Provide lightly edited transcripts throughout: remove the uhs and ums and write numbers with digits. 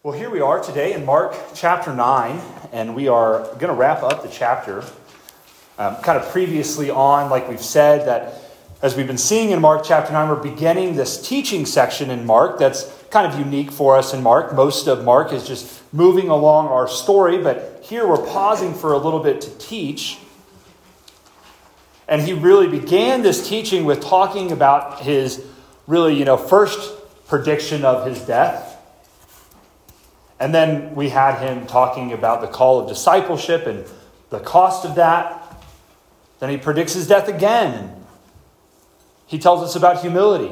Well, here we are today in Mark chapter 9, and we are going to wrap up the chapter. Kind of previously on, like we've said, that as we've been seeing in Mark chapter 9, we're beginning this teaching section in Mark that's kind of unique for us in Mark. Most of Mark is just moving along our story, but here we're pausing for a little bit to teach. And he really began this teaching with talking about his first prediction of his death. And then we had him talking about the call of discipleship and the cost of that. Then he predicts his death again. He tells us about humility.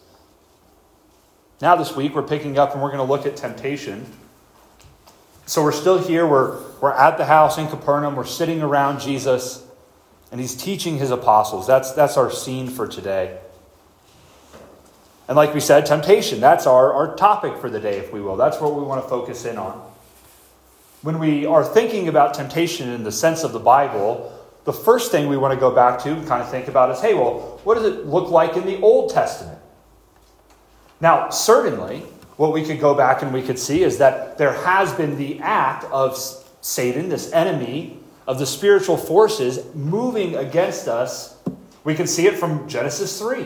Now this week we're picking up and we're going to look at temptation. So we're still here. We're at the house in Capernaum. We're sitting around Jesus. And he's teaching his apostles. That's our scene for today. And like we said, temptation, that's our topic for the day, if we will. That's what we want to focus in on. When we are thinking about temptation in the sense of the Bible, the first thing we want to go back to and kind of think about is, hey, well, what does it look like in the Old Testament? Now, certainly, what we could go back and we could see is that there has been the act of Satan, this enemy of the spiritual forces, moving against us. We can see it from Genesis 3.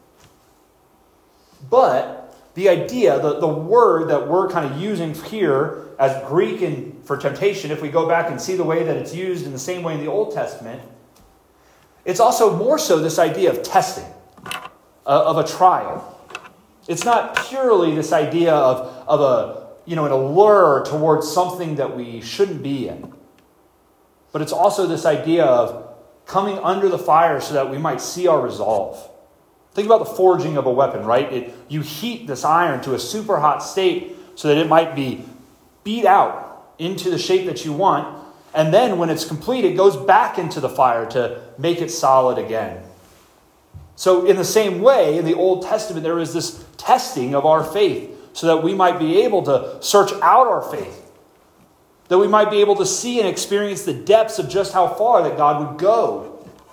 But the idea, the word that we're kind of using here as Greek for temptation, if we go back and see the way that it's used in the same way in the Old Testament, it's also more so this idea of testing, of a trial. It's not purely this idea of an allure towards something that we shouldn't be in. But it's also this idea of coming under the fire so that we might see our resolve. Think about the forging of a weapon, right? You heat this iron to a super hot state so that it might be beat out into the shape that you want. And then when it's complete, it goes back into the fire to make it solid again. So in the same way, in the Old Testament, there is this testing of our faith so that we might be able to search out our faith. That we might be able to see and experience the depths of just how far that God would go.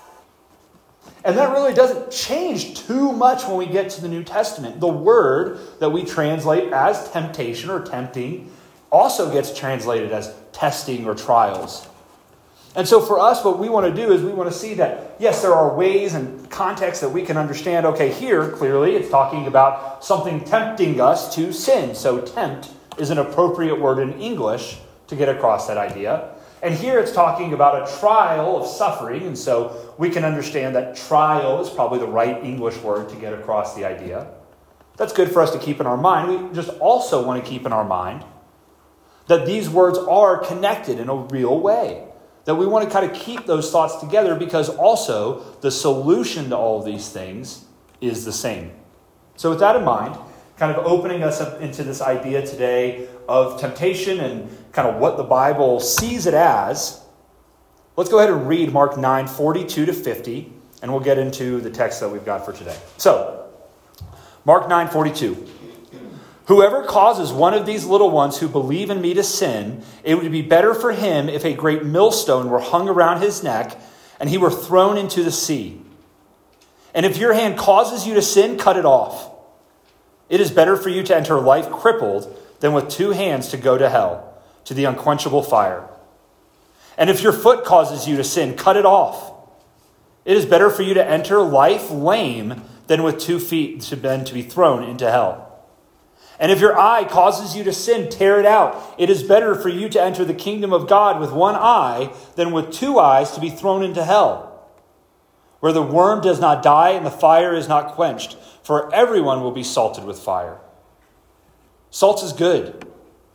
And that really doesn't change too much when we get to the New Testament. The word that we translate as temptation or tempting also gets translated as testing or trials. And so for us, what we want to do is we want to see that, yes, there are ways and contexts that we can understand. Okay, here, clearly, it's talking about something tempting us to sin. So tempt is an appropriate word in English to get across that idea. And here it's talking about a trial of suffering. And so we can understand that trial is probably the right English word to get across the idea. That's good for us to keep in our mind. We just also want to keep in our mind that these words are connected in a real way. That we want to kind of keep those thoughts together because also the solution to all of these things is the same. So with that in mind, kind of opening us up into this idea today of temptation and kind of what the Bible sees it as, let's go ahead and read Mark 9, 42 to 50, and we'll get into the text that we've got for today. So, Mark 9, 42. Whoever causes one of these little ones who believe in me to sin, it would be better for him if a great millstone were hung around his neck and he were thrown into the sea. And if your hand causes you to sin, cut it off. It is better for you to enter life crippled than with two hands to go to hell, to the unquenchable fire. And if your foot causes you to sin, cut it off. It is better for you to enter life lame than with 2 feet to be thrown into hell. And if your eye causes you to sin, tear it out. It is better for you to enter the kingdom of God with one eye than with 2 eyes to be thrown into hell, where the worm does not die and the fire is not quenched, for everyone will be salted with fire. Salt is good.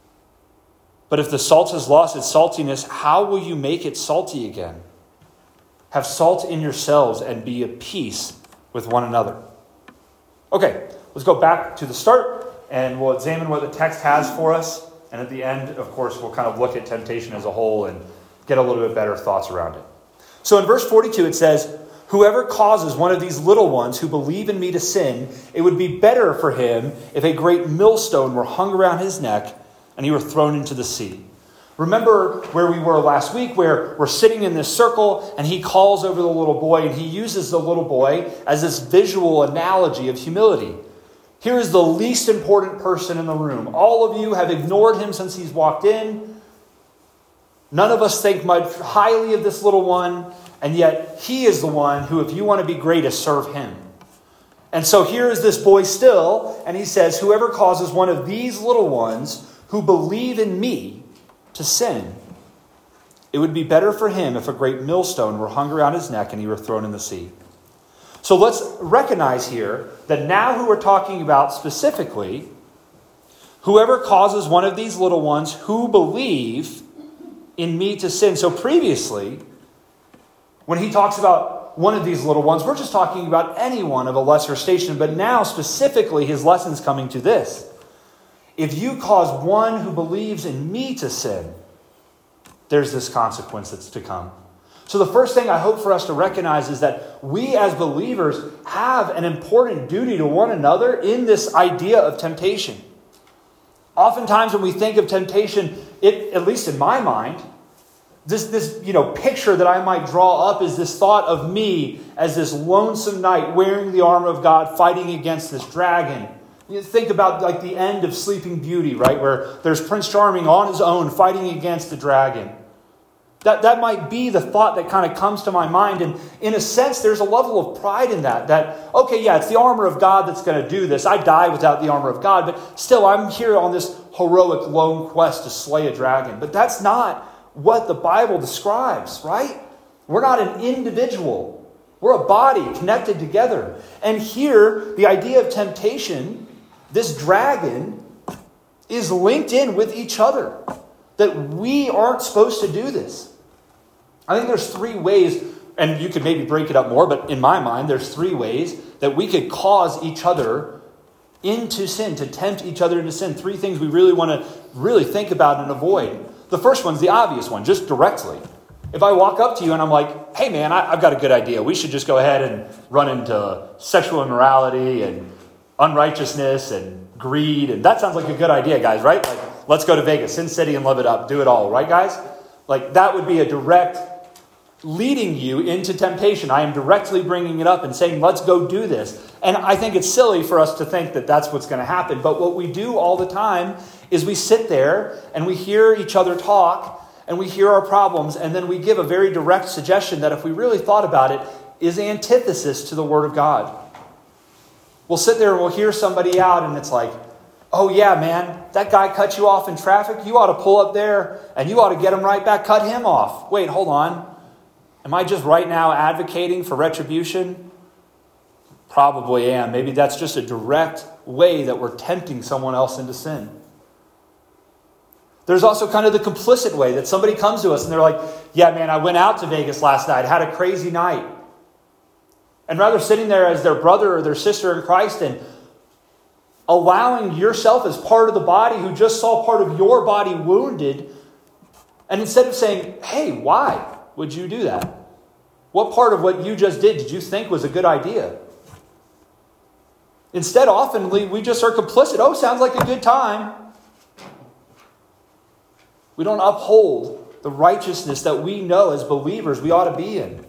But if the salt has lost its saltiness, how will you make it salty again? Have salt in yourselves and be at peace with one another. Okay, let's go back to the start and we'll examine what the text has for us. And at the end, of course, we'll kind of look at temptation as a whole and get a little bit better thoughts around it. So in verse 42, it says, whoever causes one of these little ones who believe in me to sin, it would be better for him if a great millstone were hung around his neck and he were thrown into the sea. Remember where we were last week, where we're sitting in this circle and he calls over the little boy and he uses the little boy as this visual analogy of humility. Here is the least important person in the room. All of you have ignored him since he's walked in. None of us think much highly of this little one, and yet he is the one who, if you want to be greatest, serve him. And so here is this boy still, and he says, whoever causes one of these little ones who believe in me to sin, it would be better for him if a great millstone were hung around his neck and he were thrown in the sea. So let's recognize here that now who we're talking about specifically, whoever causes one of these little ones who believe in me to sin. So previously, when he talks about one of these little ones, we're just talking about anyone of a lesser station. But now specifically, his lesson's coming to this. If you cause one who believes in me to sin, there's this consequence that's to come. So the first thing I hope for us to recognize is that we as believers have an important duty to one another in this idea of temptation. Oftentimes when we think of temptation, at least in my mind, this picture that I might draw up is this thought of me as this lonesome knight wearing the armor of God fighting against this dragon. You think about like the end of Sleeping Beauty, right? Where there's Prince Charming on his own fighting against the dragon. That might be the thought that kind of comes to my mind. And in a sense, there's a level of pride in that, okay, yeah, it's the armor of God that's going to do this. I die without the armor of God, but still I'm here on this heroic lone quest to slay a dragon. But that's not what the Bible describes, right? We're not an individual. We're a body connected together. And here, the idea of temptation, this dragon, is linked in with each other. That we aren't supposed to do this. I think there's three ways, and you could maybe break it up more, but in my mind, there's three ways that we could cause each other into sin, to tempt each other into sin. Three things we really want to really think about and avoid. The first one's the obvious one, just directly. If I walk up to you and I'm like, hey man, I've got a good idea. We should just go ahead and run into sexual immorality and unrighteousness and greed. And that sounds like a good idea, guys, right? Like, let's go to Vegas, Sin City, and live it up. Do it all, right, guys? Like, that would be a direct leading you into temptation. I am directly bringing it up and saying, let's go do this. And I think it's silly for us to think that that's what's going to happen. But what we do all the time is we sit there and we hear each other talk and we hear our problems. And then we give a very direct suggestion that if we really thought about it, is antithesis to the Word of God. We'll sit there and we'll hear somebody out and it's like, oh yeah, man, that guy cut you off in traffic. You ought to pull up there and you ought to get him right back. Cut him off. Wait, hold on. Am I just right now advocating for retribution? Probably am. Maybe that's just a direct way that we're tempting someone else into sin. There's also kind of the complicit way that somebody comes to us and they're like, yeah, man, I went out to Vegas last night, had a crazy night. And rather sitting there as their brother or their sister in Christ and allowing yourself as part of the body who just saw part of your body wounded, and instead of saying, hey, why would you do that? What part of what you just did you think was a good idea? Instead, often we just are complicit. Oh, sounds like a good time. We don't uphold the righteousness that we know as believers we ought to be in.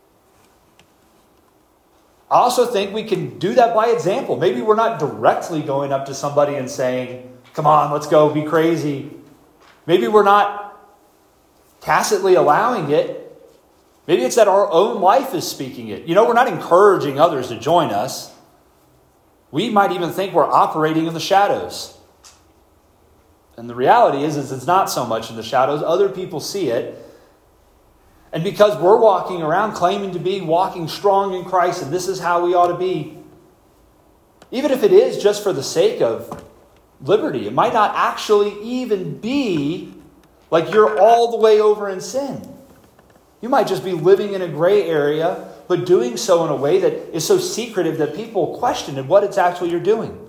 I also think we can do that by example. Maybe we're not directly going up to somebody and saying, come on, let's go, be crazy. Maybe we're not tacitly allowing it. Maybe it's that our own life is speaking it. We're not encouraging others to join us. We might even think we're operating in the shadows. And the reality is it's not so much in the shadows. Other people see it. And because we're walking around claiming to be walking strong in Christ and this is how we ought to be, even if it is just for the sake of liberty, it might not actually even be like you're all the way over in sin. You might just be living in a gray area, but doing so in a way that is so secretive that people question what it's actually you're doing.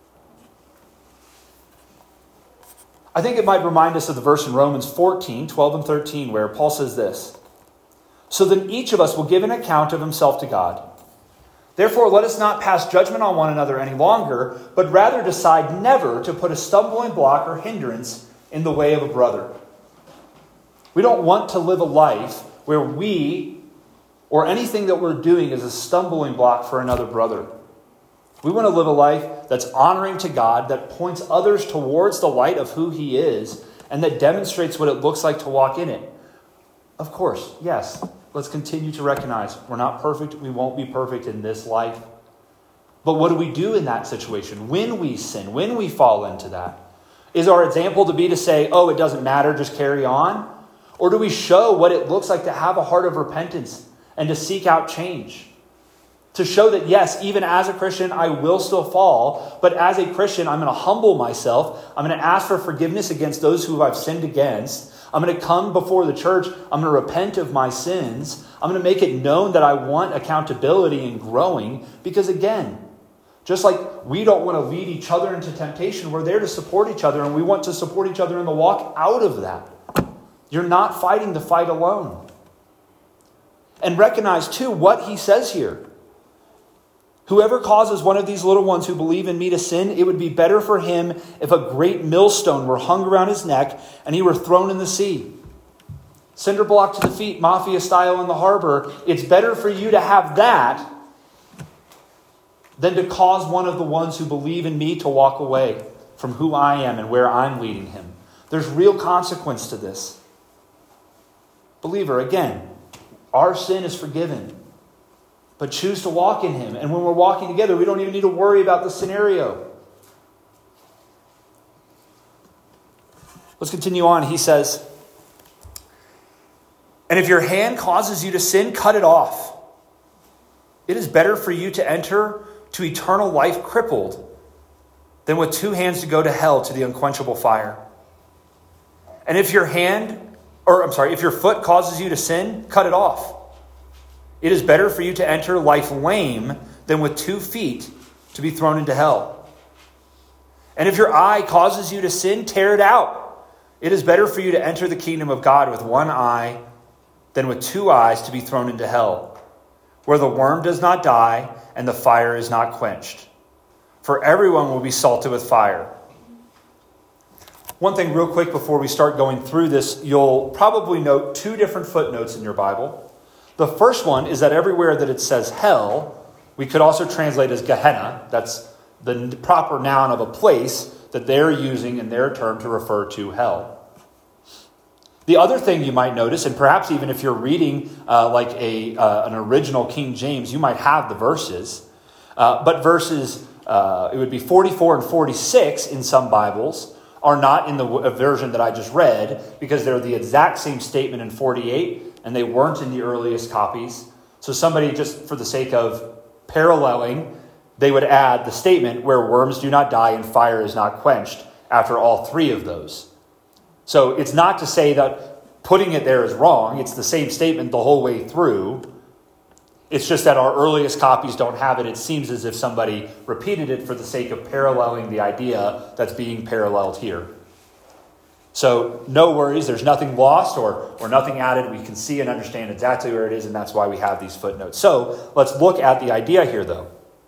I think it might remind us of the verse in Romans 14, 12 and 13, where Paul says this. So then each of us will give an account of himself to God. Therefore, let us not pass judgment on one another any longer, but rather decide never to put a stumbling block or hindrance in the way of a brother. We don't want to live a life where we or anything that we're doing is a stumbling block for another brother. We want to live a life that's honoring to God, that points others towards the light of who he is, and that demonstrates what it looks like to walk in it. Of course, yes, let's continue to recognize we're not perfect. We won't be perfect in this life. But what do we do in that situation? When we sin, when we fall into that? Is our example to be to say, oh, it doesn't matter, just carry on? Or do we show what it looks like to have a heart of repentance and to seek out change? To show that, yes, even as a Christian, I will still fall, but as a Christian, I'm going to humble myself. I'm going to ask for forgiveness against those who I've sinned against. I'm going to come before the church. I'm going to repent of my sins. I'm going to make it known that I want accountability and growing, because again, just like we don't want to lead each other into temptation, we're there to support each other, and we want to support each other in the walk out of that. You're not fighting the fight alone. And recognize, too, what he says here. Whoever causes one of these little ones who believe in me to sin, it would be better for him if a great millstone were hung around his neck and he were thrown in the sea. Cinder block to the feet, mafia style in the harbor. It's better for you to have that than to cause one of the ones who believe in me to walk away from who I am and where I'm leading him. There's real consequence to this. Believer, again, our sin is forgiven, but choose to walk in him. And when we're walking together, we don't even need to worry about the scenario. Let's continue on. He says, and if your hand causes you to sin, cut it off. It is better for you to enter to eternal life crippled than with two hands to go to hell, to the unquenchable fire. And if your foot causes you to sin, cut it off. It is better for you to enter life lame than with 2 feet to be thrown into hell. And if your eye causes you to sin, tear it out. It is better for you to enter the kingdom of God with 1 eye than with 2 eyes to be thrown into hell, where the worm does not die and the fire is not quenched. For everyone will be salted with fire. One thing real quick before we start going through this, you'll probably note 2 different footnotes in your Bible. The first one is that everywhere that it says hell, we could also translate as Gehenna. That's the proper noun of a place that they're using in their term to refer to hell. The other thing you might notice, and perhaps even if you're reading like an original King James, you might have the verses. But verses, it would be 44 and 46 in some Bibles, are not in the version that I just read, because they're the exact same statement in 48, and they weren't in the earliest copies. So somebody, just for the sake of paralleling, they would add the statement where worms do not die and fire is not quenched after all 3 of those. So it's not to say that putting it there is wrong. It's the same statement the whole way through. It's just that our earliest copies don't have it. It seems as if somebody repeated it for the sake of paralleling the idea that's being paralleled here. So no worries, there's nothing lost or nothing added. We can see and understand exactly where it is, and that's why we have these footnotes. So let's look at the idea here, though.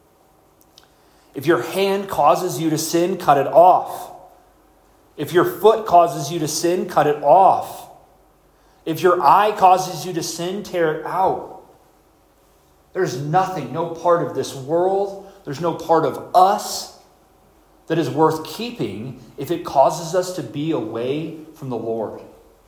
If your hand causes you to sin, cut it off. If your foot causes you to sin, cut it off. If your eye causes you to sin, tear it out. There's nothing, no part of this world, there's no part of us that is worth keeping if it causes us to be away from the Lord.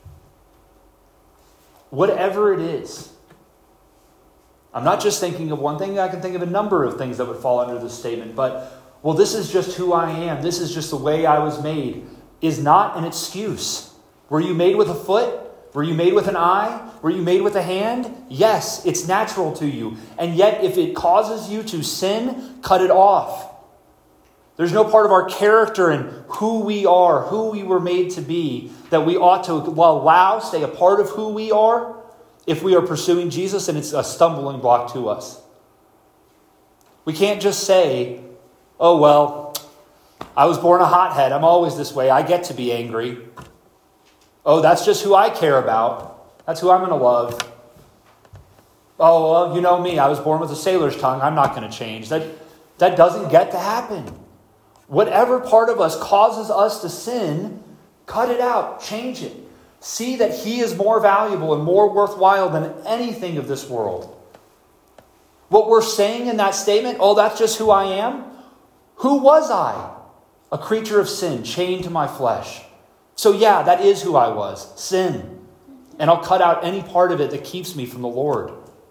Whatever it is. I'm not just thinking of one thing. I can think of a number of things that would fall under this statement. But, well, this is just who I am. This is just the way I was made. Is not an excuse. Were you made with a foot? Were you made with an eye? Were you made with a hand? Yes, it's natural to you. And yet, if it causes you to sin, cut it off. There's no part of our character and who we are, who we were made to be, that we ought to allow stay a part of who we are if we are pursuing Jesus, and it's a stumbling block to us. We can't just say, oh, well, I was born a hothead. I'm always this way. I get to be angry. Oh, that's just who I care about. That's who I'm going to love. Oh, well, you know me. I was born with a sailor's tongue. I'm not going to change. That doesn't get to happen. Whatever part of us causes us to sin, cut it out, change it. See that He is more valuable and more worthwhile than anything of this world. What we're saying in that statement, oh, that's just who I am. Who was I? A creature of sin, chained to my flesh. So yeah, that is who I was, sin. And I'll cut out any part of it that keeps me from the Lord.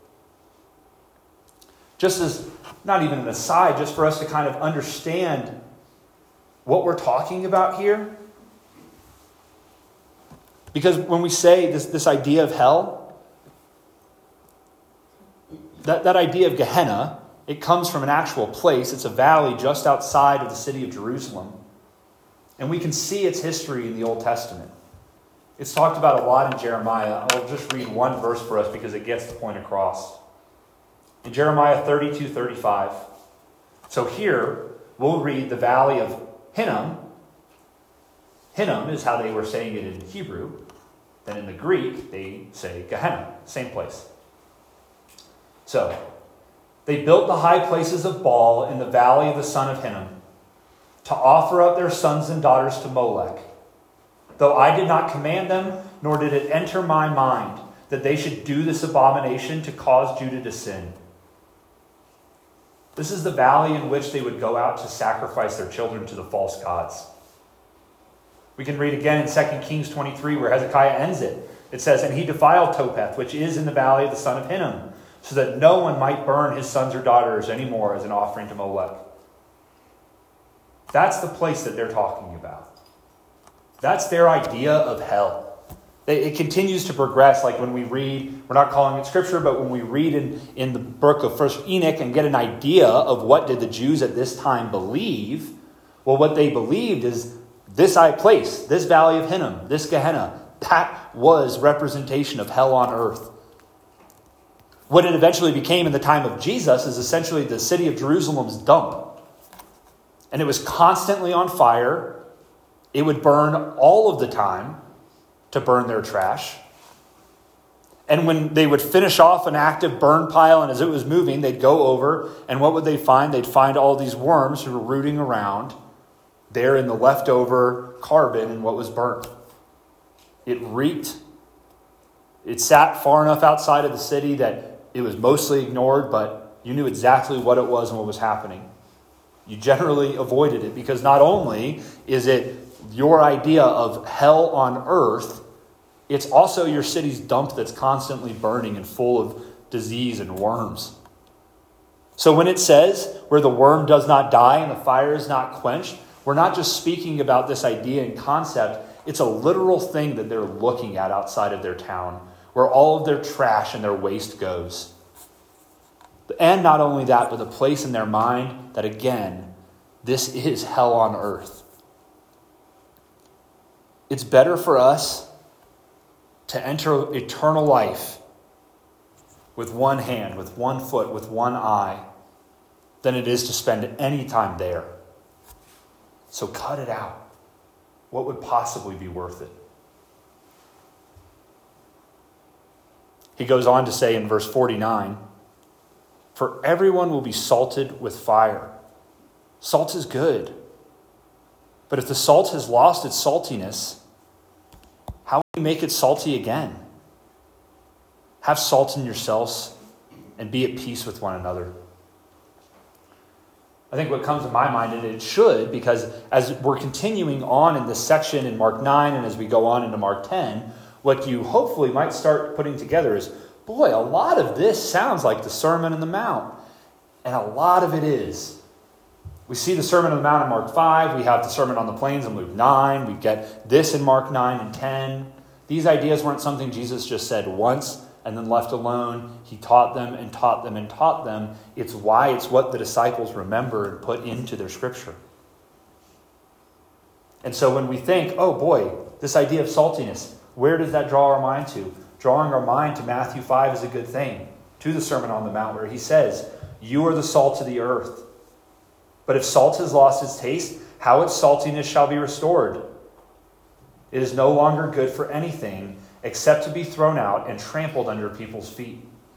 Just as, not even an aside, just for us to kind of understand what we're talking about here. Because when we say this idea of hell, that idea of Gehenna, it comes from an actual place. It's a valley just outside of the city of Jerusalem. And we can see its history in the Old Testament. It's talked about a lot in Jeremiah. I'll just read one verse for us because it gets the point across. In Jeremiah 32:35. So here, we'll read the valley of Hinnom. Hinnom is how they were saying it in Hebrew. Then in the Greek, they say Gehenna, same place. So, they built the high places of Baal in the valley of the son of Hinnom to offer up their sons and daughters to Molech. Though I did not command them, nor did it enter my mind that they should do this abomination to cause Judah to sin. This is the valley in which they would go out to sacrifice their children to the false gods. We can read again in 2 Kings 23 where Hezekiah ends it. It says, "And he defiled Topheth, which is in the valley of the son of Hinnom, so that no one might burn his sons or daughters anymore as an offering to Molech." That's the place that they're talking about. That's their idea of hell. It continues to progress, like when we read, we're not calling it scripture, but when we read in the book of 1 Enoch and get an idea of what did the Jews at this time believe, well, what they believed is this high place, this valley of Hinnom, this Gehenna, that was representation of hell on earth. What it eventually became in the time of Jesus is essentially the city of Jerusalem's dump. And it was constantly on fire. It would burn all of the time to burn their trash. And when they would finish off an active burn pile and as it was moving, they'd go over and what would they find? They'd find all these worms who were rooting around there in the leftover carbon and what was burnt. It reeked. It sat far enough outside of the city that it was mostly ignored, but you knew exactly what it was and what was happening. You generally avoided it because not only is it your idea of hell on earth, it's also your city's dump that's constantly burning and full of disease and worms. So when it says where the worm does not die and the fire is not quenched, we're not just speaking about this idea and concept. It's a literal thing that they're looking at outside of their town, where all of their trash and their waste goes. And not only that, but the place in their mind that, again, this is hell on earth. It's better for us to enter eternal life with one hand, with one foot, with one eye, than it is to spend any time there. So cut it out. What would possibly be worth it? He goes on to say in verse 49, "For everyone will be salted with fire." Salt is good. But if the salt has lost its saltiness, how will you make it salty again? Have salt in yourselves and be at peace with one another. I think what comes to my mind, and it should, because as we're continuing on in this section in Mark 9 and as we go on into Mark 10, what you hopefully might start putting together is, boy, a lot of this sounds like the Sermon on the Mount. And a lot of it is. We see the Sermon on the Mount in Mark 5. We have the Sermon on the Plains in Luke 9. We get this in Mark 9 and 10. These ideas weren't something Jesus just said once and then left alone. He taught them and taught them and taught them. It's what the disciples remember and put into their scripture. And so when we think, oh boy, this idea of saltiness, where does that draw our mind to? Drawing our mind to Matthew 5 is a good thing. To the Sermon on the Mount where he says, you are the salt of the earth. But if salt has lost its taste, how its saltiness shall be restored? It is no longer good for anything except to be thrown out and trampled under people's feet.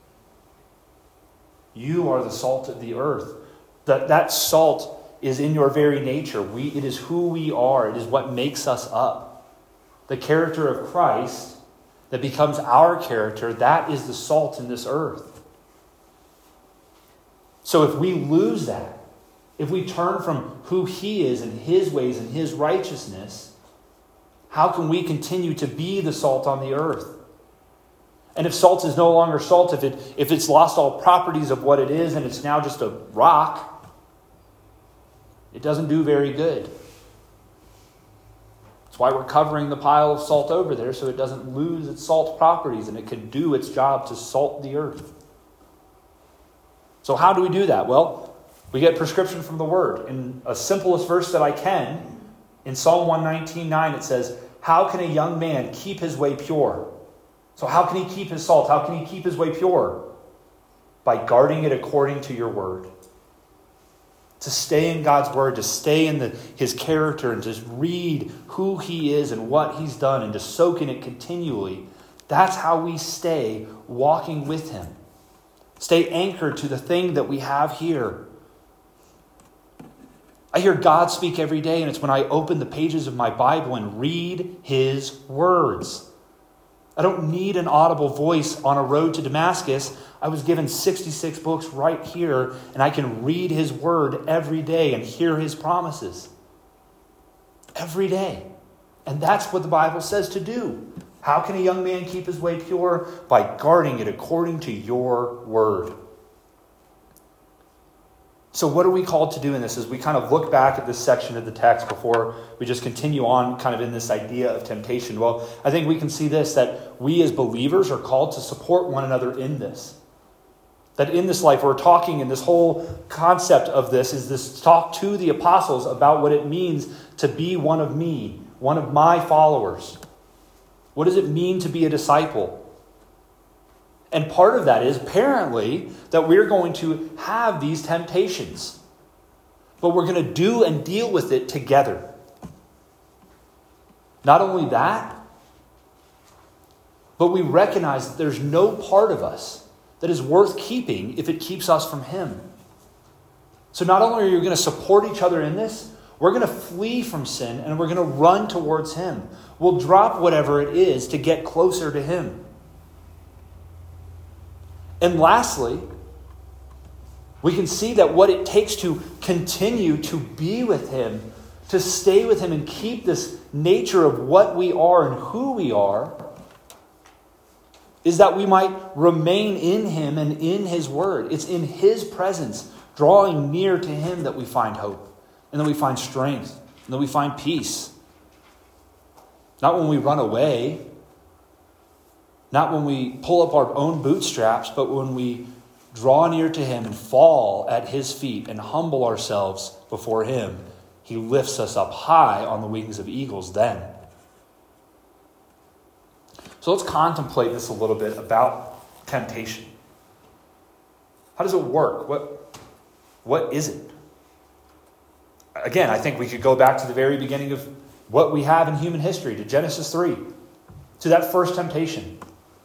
You are the salt of the earth. That salt is in your very nature. It is who we are. It is what makes us up. The character of Christ that becomes our character, that is the salt in this earth. So if we lose that, if we turn from who he is and his ways and his righteousness, how can we continue to be the salt on the earth? And if salt is no longer salt, if it's lost all properties of what it is and it's now just a rock, it doesn't do very good. That's why we're covering the pile of salt over there so it doesn't lose its salt properties and it can do its job to salt the earth. So how do we do that? Well, we get prescription from the Word. In a simplest verse that I can, in Psalm 119:9, it says, "How can a young man keep his way pure?" So how can he keep his salt? How can he keep his way pure? By guarding it according to your word. To stay in God's word, to stay in his character, and to read who he is and what he's done, and to soak in it continually. That's how we stay walking with him. Stay anchored to the thing that we have here. I hear God speak every day, and it's when I open the pages of my Bible and read his words. I don't need an audible voice on a road to Damascus. I was given 66 books right here, and I can read his word every day and hear his promises. Every day. And that's what the Bible says to do. How can a young man keep his way pure? By guarding it according to your word. So what are we called to do in this as we kind of look back at this section of the text before we just continue on kind of in this idea of temptation? Well, I think we can see this, that we as believers are called to support one another in this. That in this life we're talking, and this whole concept of this is this talk to the apostles about what it means to be one of me, one of my followers. What does it mean to be a disciple? And part of that is apparently that we're going to have these temptations. But we're going to do and deal with it together. Not only that, but we recognize that there's no part of us that is worth keeping if it keeps us from him. So not only are you going to support each other in this, we're going to flee from sin and we're going to run towards him. We'll drop whatever it is to get closer to him. And lastly, we can see that what it takes to continue to be with him, to stay with him and keep this nature of what we are and who we are, is that we might remain in him and in his word. It's in his presence, drawing near to him, that we find hope, and that we find strength, and that we find peace. Not when we run away, not when we pull up our own bootstraps, but when we draw near to him and fall at his feet and humble ourselves before him, he lifts us up high on the wings of eagles then. So let's contemplate this a little bit about temptation. How does it work? What is it? Again, I think we could go back to the very beginning of what we have in human history, to Genesis 3, to that first temptation.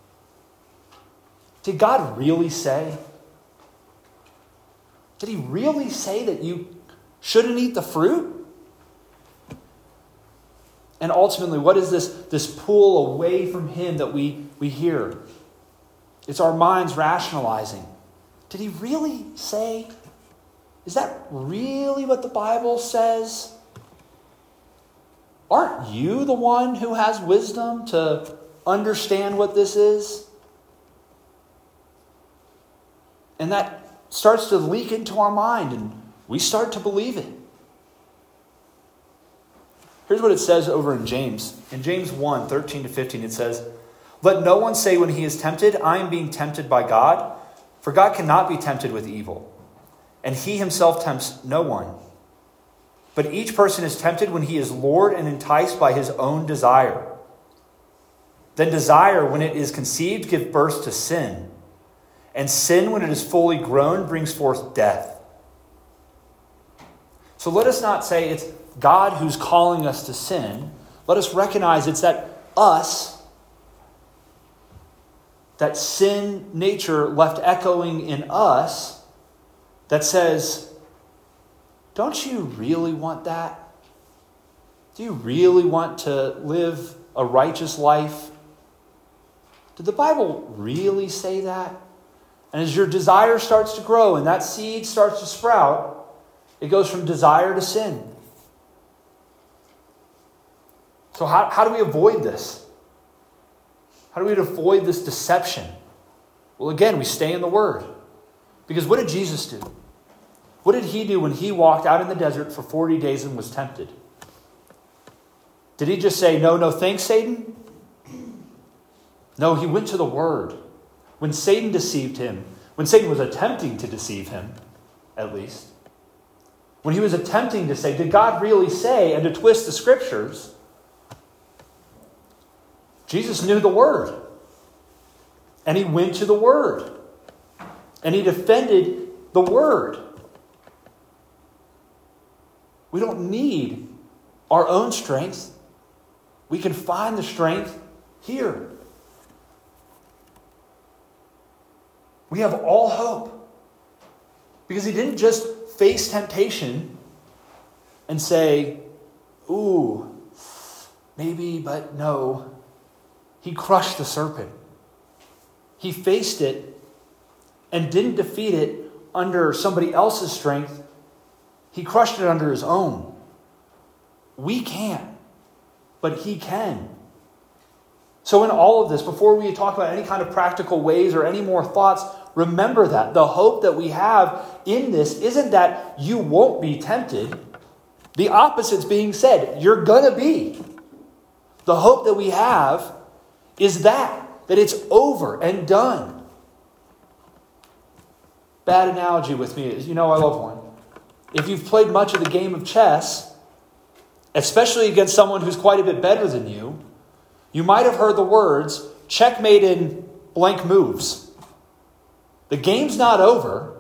Did God really say? Did he really say that you shouldn't eat the fruit? And ultimately, what is this pull away from him that we hear? It's our minds rationalizing. Did he really say? Is that really what the Bible says? Aren't you the one who has wisdom to understand what this is? And that starts to leak into our mind, and we start to believe it. Here's what it says over in James. In James 1, 13-15, it says, "Let no one say when he is tempted, 'I am being tempted by God,' for God cannot be tempted with evil, and he himself tempts no one. But each person is tempted when he is lured and enticed by his own desire. Then desire, when it is conceived, gives birth to sin. And sin, when it is fully grown, brings forth death." So let us not say it's God who's calling us to sin. Let us recognize it's that sin nature left echoing in us, that says, don't you really want that? Do you really want to live a righteous life? Did the Bible really say that? And as your desire starts to grow and that seed starts to sprout, It goes from desire to sin. So how do we avoid this? How do we avoid this deception? Well, again, we stay in the Word. Because what did Jesus do? What did he do when he walked out in the desert for 40 days and was tempted? Did he just say, no thanks, Satan? No, he went to the Word. When Satan deceived him, when Satan was attempting to deceive him, at least, when he was attempting to say, did God really say, and to twist the Scriptures, Jesus knew the Word. And he went to the Word. And he defended the Word. We don't need our own strength. We can find the strength here. We have all hope. Because he didn't just face temptation and say, ooh, maybe, but no. He crushed the serpent. He faced it and didn't defeat it under somebody else's strength. He crushed it under his own. We can't, but he can. So in all of this, before we talk about any kind of practical ways or any more thoughts, remember that the hope that we have in this isn't that you won't be tempted. The opposite's being said. You're going to be. The hope that we have is that it's over and done. Bad analogy with me is, I love one. If you've played much of the game of chess, especially against someone who's quite a bit better than you, you might have heard the words, checkmate in blank moves. The game's not over,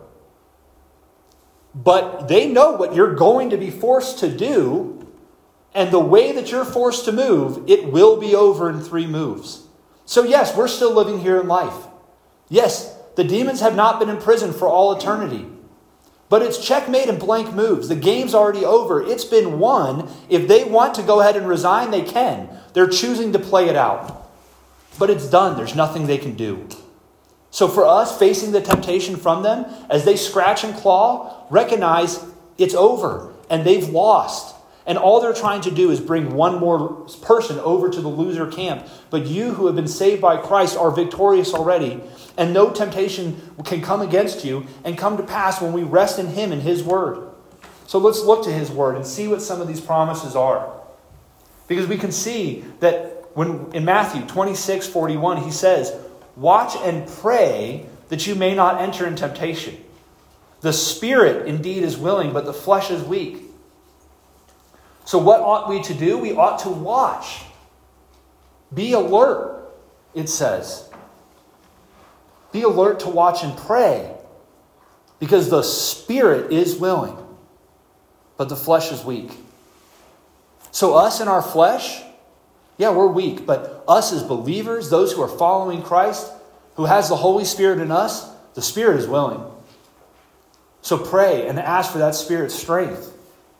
but they know what you're going to be forced to do, and the way that you're forced to move, it will be over in 3 moves. So yes, we're still living here in life. Yes, the demons have not been imprisoned for all eternity. But it's checkmate and blank moves. The game's already over. It's been won. If they want to go ahead and resign, they can. They're choosing to play it out. But it's done. There's nothing they can do. So for us, facing the temptation from them, as they scratch and claw, recognize it's over and they've lost. And all they're trying to do is bring one more person over to the loser camp. But you who have been saved by Christ are victorious already. And no temptation can come against you and come to pass when we rest in Him and His Word. So let's look to His Word and see what some of these promises are. Because we can see that when in Matthew 26:41, He says, watch and pray that you may not enter in temptation. The spirit indeed is willing, but the flesh is weak. So what ought we to do? We ought to watch. Be alert, it says. Be alert to watch and pray. Because the spirit is willing, but the flesh is weak. So us in our flesh, yeah, we're weak. But us as believers, those who are following Christ, who has the Holy Spirit in us, the Spirit is willing. So pray and ask for that Spirit's strength.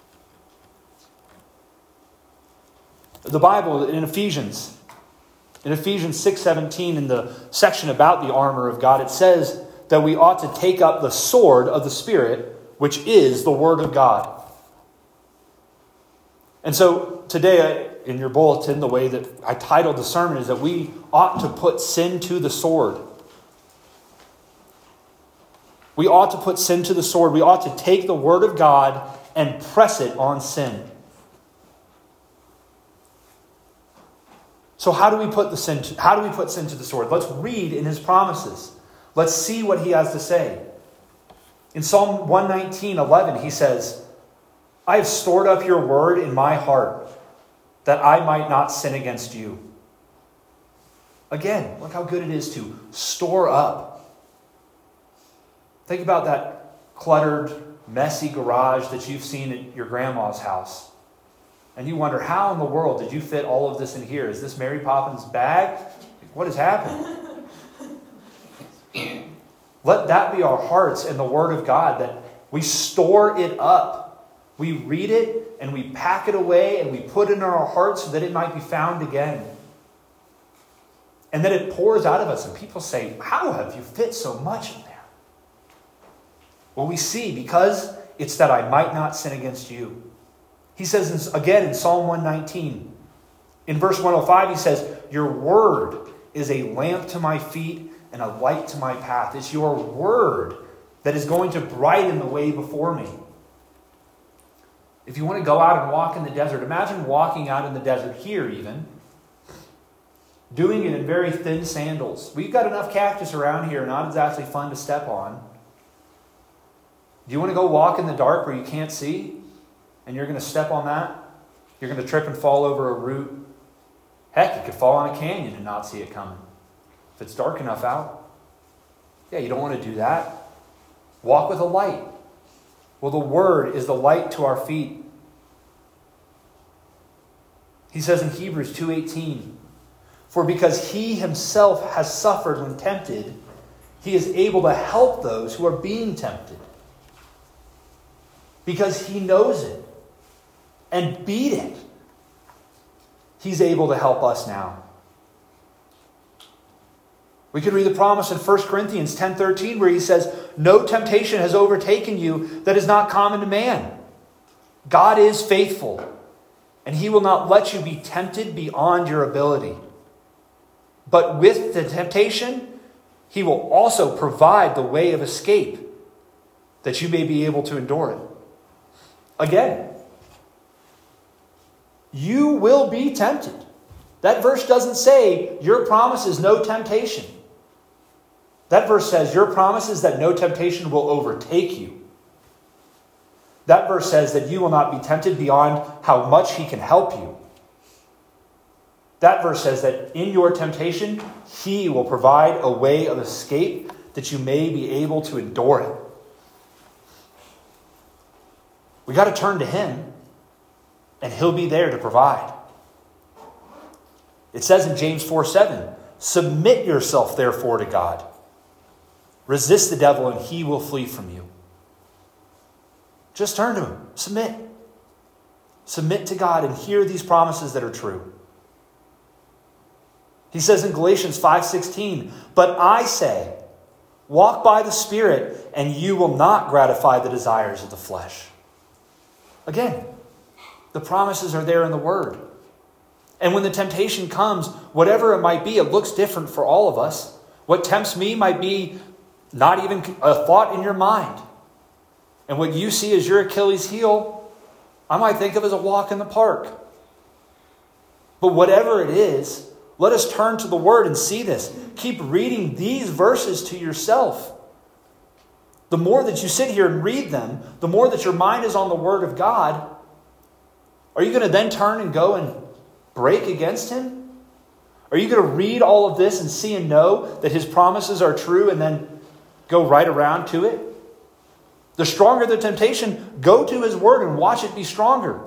The Bible in Ephesians 6:17, in the section about the armor of God, it says that we ought to take up the sword of the Spirit, which is the Word of God. And so today, in your bulletin, the way that I titled the sermon is that we ought to put sin to the sword. We ought to put sin to the sword. We ought to take the Word of God and press it on sin. So how do we put sin to the sword? Let's read in His promises. Let's see what He has to say. In Psalm 119:11, He says, I have stored up your word in my heart, that I might not sin against you. Again, look how good it is to store up. Think about that cluttered, messy garage that you've seen at your grandma's house. And you wonder, how in the world did you fit all of this in here? Is this Mary Poppins' bag? What has happened? Let that be our hearts and the Word of God, that we store it up. We read it and we pack it away and we put it in our hearts so that it might be found again. And then it pours out of us and people say, how have you fit so much in there? Well, we see because It's that I might not sin against you. He says again in Psalm 119, in verse 105, he says, your word is a lamp to my feet and a light to my path. It's your word that is going to brighten the way before me. If you want to go out and walk in the desert, imagine walking out in the desert here even, doing it in very thin sandals. We've got enough cactus around here, not exactly fun to step on. Do you want to go walk in the dark where you can't see? And you're going to step on that? You're going to trip and fall over a root? Heck, you could fall on a canyon and not see it coming. If it's dark enough out. Yeah, you don't want to do that. Walk with a light. Well, the word is the light to our feet. He says in Hebrews 2:18, for because he himself has suffered when tempted, he is able to help those who are being tempted. Because he knows it and beat it, he's able to help us now. We could read the promise in 1 Corinthians 10:13 where he says, no temptation has overtaken you that is not common to man. God is faithful, and he will not let you be tempted beyond your ability. But with the temptation, he will also provide the way of escape that you may be able to endure it. Again, you will be tempted. That verse doesn't say your promise is no temptation. That verse says your promise is that no temptation will overtake you. That verse says that you will not be tempted beyond how much he can help you. That verse says that in your temptation, he will provide a way of escape that you may be able to endure it. We got to turn to him, and he'll be there to provide. It says in James 4:7, submit yourself therefore to God. Resist the devil and he will flee from you. Just turn to him. Submit. Submit to God and hear these promises that are true. He says in Galatians 5:16, but I say, walk by the Spirit and you will not gratify the desires of the flesh. Again, the promises are there in the Word. And when the temptation comes, whatever it might be, it looks different for all of us. What tempts me might be not even a thought in your mind. And what you see as your Achilles heel, I might think of as a walk in the park. But whatever it is, let us turn to the Word and see this. Keep reading these verses to yourself. The more that you sit here and read them, the more that your mind is on the Word of God, are you going to then turn and go and break against him? Are you going to read all of this and see and know that his promises are true and then go right around to it? The stronger the temptation, go to his word and watch it be stronger.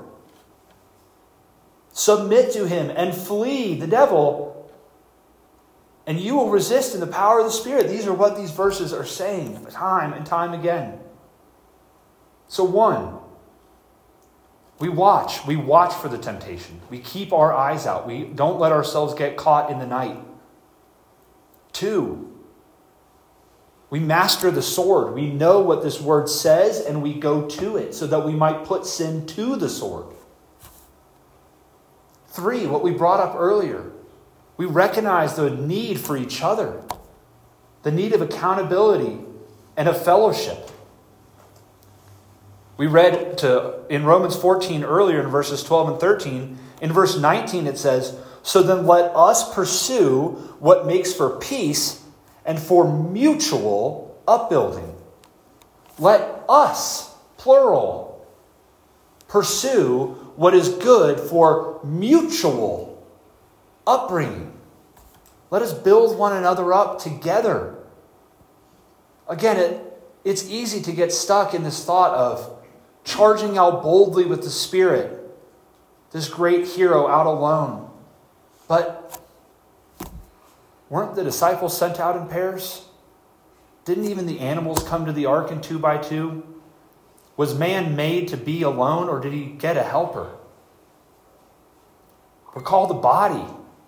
Submit to him and flee the devil, and you will resist in the power of the Spirit. These are what these verses are saying time and time again. So one, we watch for the temptation. We keep our eyes out. We don't let ourselves get caught in the night. Two, we master the sword. We know what this word says and we go to it so that we might put sin to the sword. Three, what we brought up earlier. We recognize the need for each other, the need of accountability and of fellowship. We read in Romans 14 earlier in verses 12 and 13. In verse 19 it says, so then let us pursue what makes for peace and for mutual upbuilding. Let us, plural, pursue what is good for mutual upbringing. Let us build one another up together. Again, it's easy to get stuck in this thought of charging out boldly with the Spirit, this great hero out alone. But weren't the disciples sent out in pairs? Didn't even the animals come to the ark in 2 by 2? Was man made to be alone, or did he get a helper? We're called the body.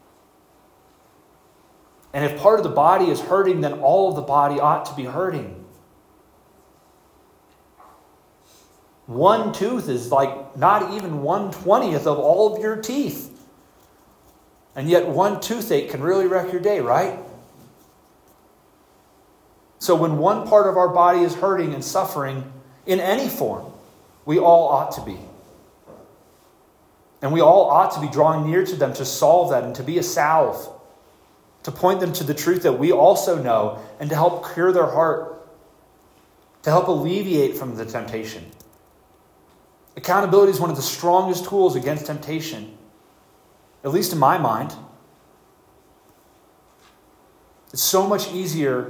And if part of the body is hurting, then all of the body ought to be hurting. One tooth is like not even 1/20th of all of your teeth. And yet one toothache can really wreck your day, right? So when one part of our body is hurting and suffering in any form, we all ought to be. And we all ought to be drawing near to them to solve that and to be a salve, to point them to the truth that we also know and to help cure their heart, to help alleviate from the temptation. Accountability is one of the strongest tools against temptation, at least in my mind. It's so much easier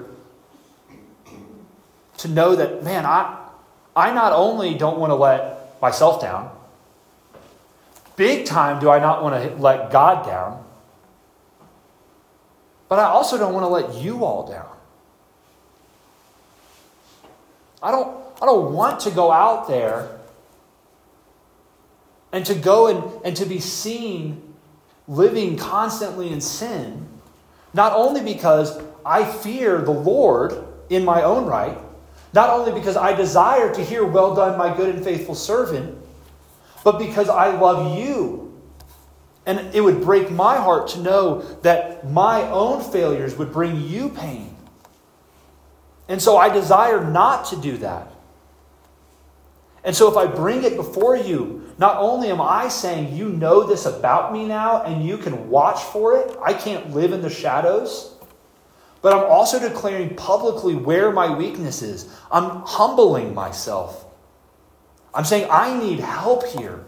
to know that, man, I not only don't want to let myself down, big time do I not want to let God down, but I also don't want to let you all down. I don't want to go out there and to go and to be seen living constantly in sin, not only because I fear the Lord in my own right, not only because I desire to hear, "Well done, my good and faithful servant," but because I love you. And it would break my heart to know that my own failures would bring you pain. And so I desire not to do that. And so if I bring it before you, not only am I saying, you know this about me now and you can watch for it, I can't live in the shadows, but I'm also declaring publicly where my weakness is. I'm humbling myself. I'm saying I need help here.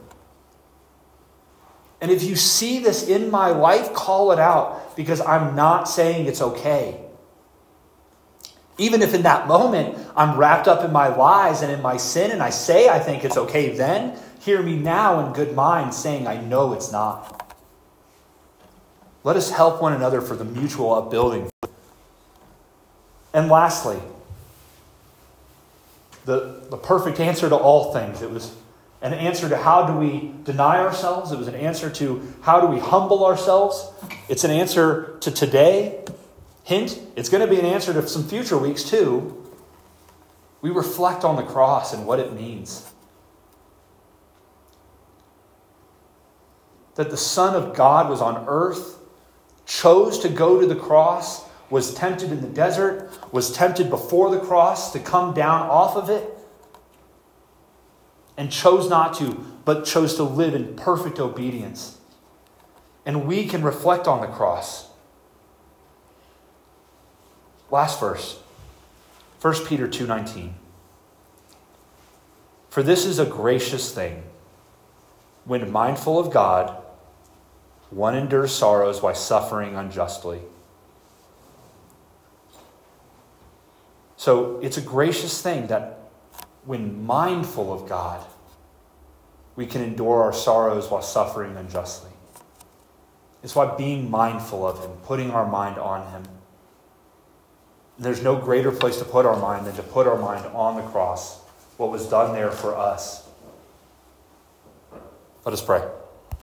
And if you see this in my life, call it out, because I'm not saying it's okay. Even if in that moment I'm wrapped up in my lies and in my sin and I say I think it's okay then, hear me now in good mind saying I know it's not. Let us help one another for the mutual upbuilding. And lastly, the perfect answer to all things. It was an answer to how do we deny ourselves. It was an answer to how do we humble ourselves. It's an answer to today. Hint, it's going to be an answer to some future weeks too. We reflect on the cross and what it means. That the Son of God was on earth, chose to go to the cross, was tempted in the desert, was tempted before the cross to come down off of it, and chose not to, but chose to live in perfect obedience. And we can reflect on the cross. Last verse, 1 Peter 2:19. For this is a gracious thing, when mindful of God, one endures sorrows while suffering unjustly. So it's a gracious thing that when mindful of God, we can endure our sorrows while suffering unjustly. It's why being mindful of Him, putting our mind on Him. There's no greater place to put our mind than to put our mind on the cross, what was done there for us. Let us pray.